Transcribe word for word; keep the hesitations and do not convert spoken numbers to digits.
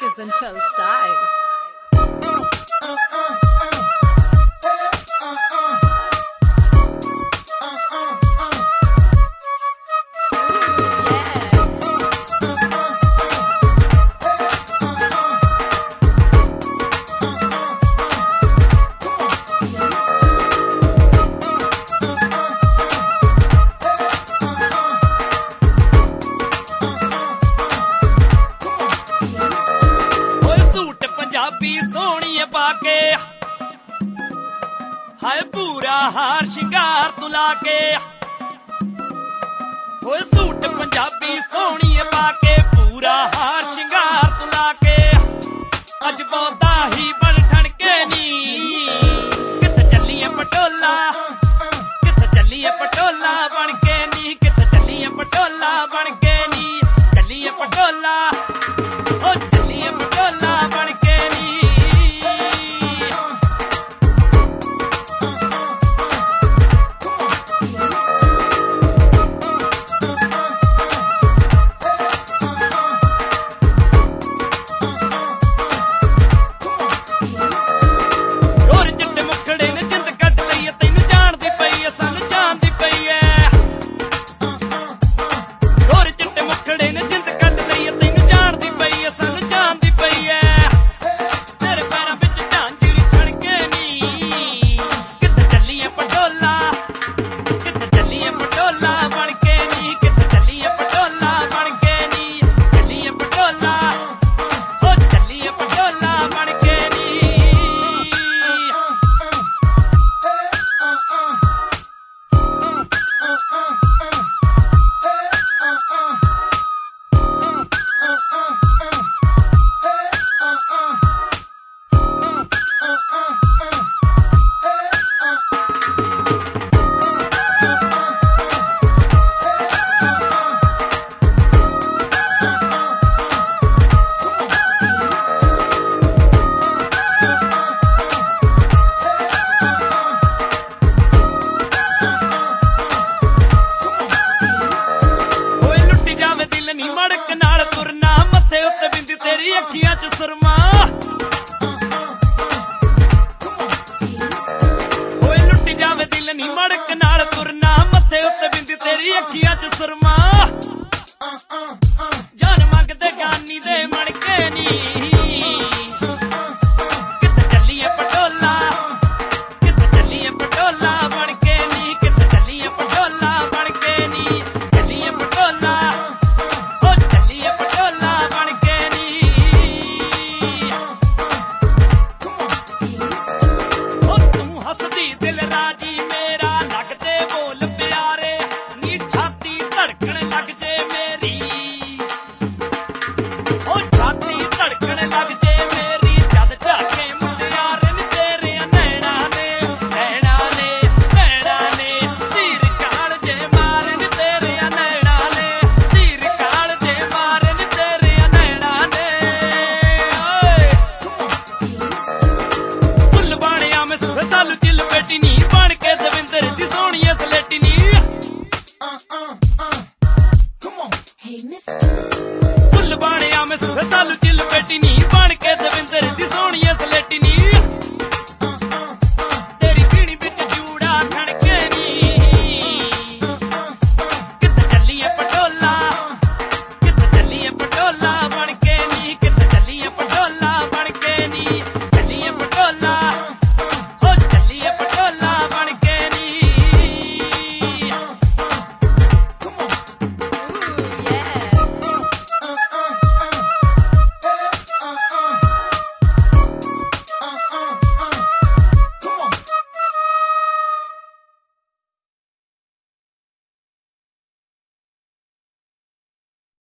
Central style. Punjabi ਸੋਹਣੀਏ ਪਾ ਕੇ ਹਾਏ ਪੂਰਾ ਹਾਰ ਸ਼ਿੰਗਾਰ ਤੂੰ ਲਾ ਕੇ ਹੋਏ ਸੂਟ ਪੰਜਾਬੀ ਸੋਹਣੀਏ ਪਾ ਕੇ ਪੂਰਾ ਹਾਰ ਸ਼ਿੰਗਾਰ ਤੂੰ ਲਾ ਕੇ ਅੱਜ ਬਹੁਤਾ ਹੀ ਬਣ ਠਣ ਕੇ ਨੀ ਕਿੱਥੇ ਚੱਲੀਏ ਪਟੋਲਾ ਕਿੱਥੇ ਚੱਲੀਏ ਪਟੋਲਾ ਬਣ ਕੇ ਨੀ ਕਿੱਥੇ ਚੱਲੀਏ ਪਟੋਲਾ ਬਣ ਕੇ ਨੀ ਚੱਲੀਏ ਪਟੋਲਾ ਓ ਚੱਲੀਏ ਪਟੋਲਾ ਬਣ ਕੇ ਮੜਕ ਨਾਲ ਤੁਰਨਾ ਮੱਥੇ ਉੱਤੇ ਬਿੰਦੀ ਤੇਰੀ ਅੱਖੀਆਂ ਚ ਸੁਰਮਾ ਹੋਏ ਲੁੱਟ ਜਾਵੇ ਦਿਲ ਨੀ ਮੜਕ ਨਾਲ ਤੁਰਨਾ ਮੱਥੇ ਉੱਤੇ ਬਿੰਦੀ ਤੇਰੀ ਅੱਖੀਆਂ ਚ ਸੁਰਮਾ ਜਾਨ ਮੰਗਦੇ ਗਾਨੀ ਦੇ ਮਣਕੇ ਨੀ